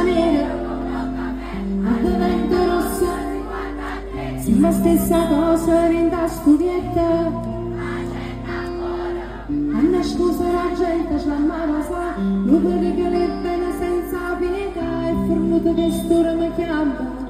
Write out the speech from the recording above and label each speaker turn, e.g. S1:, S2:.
S1: nera, a vento rossa, siamo la stessa cosa in da studietta. Anna scusa la gente, c'è la mano sa, non vede che le bene senza pietà, è fornuto che stura mi chiama.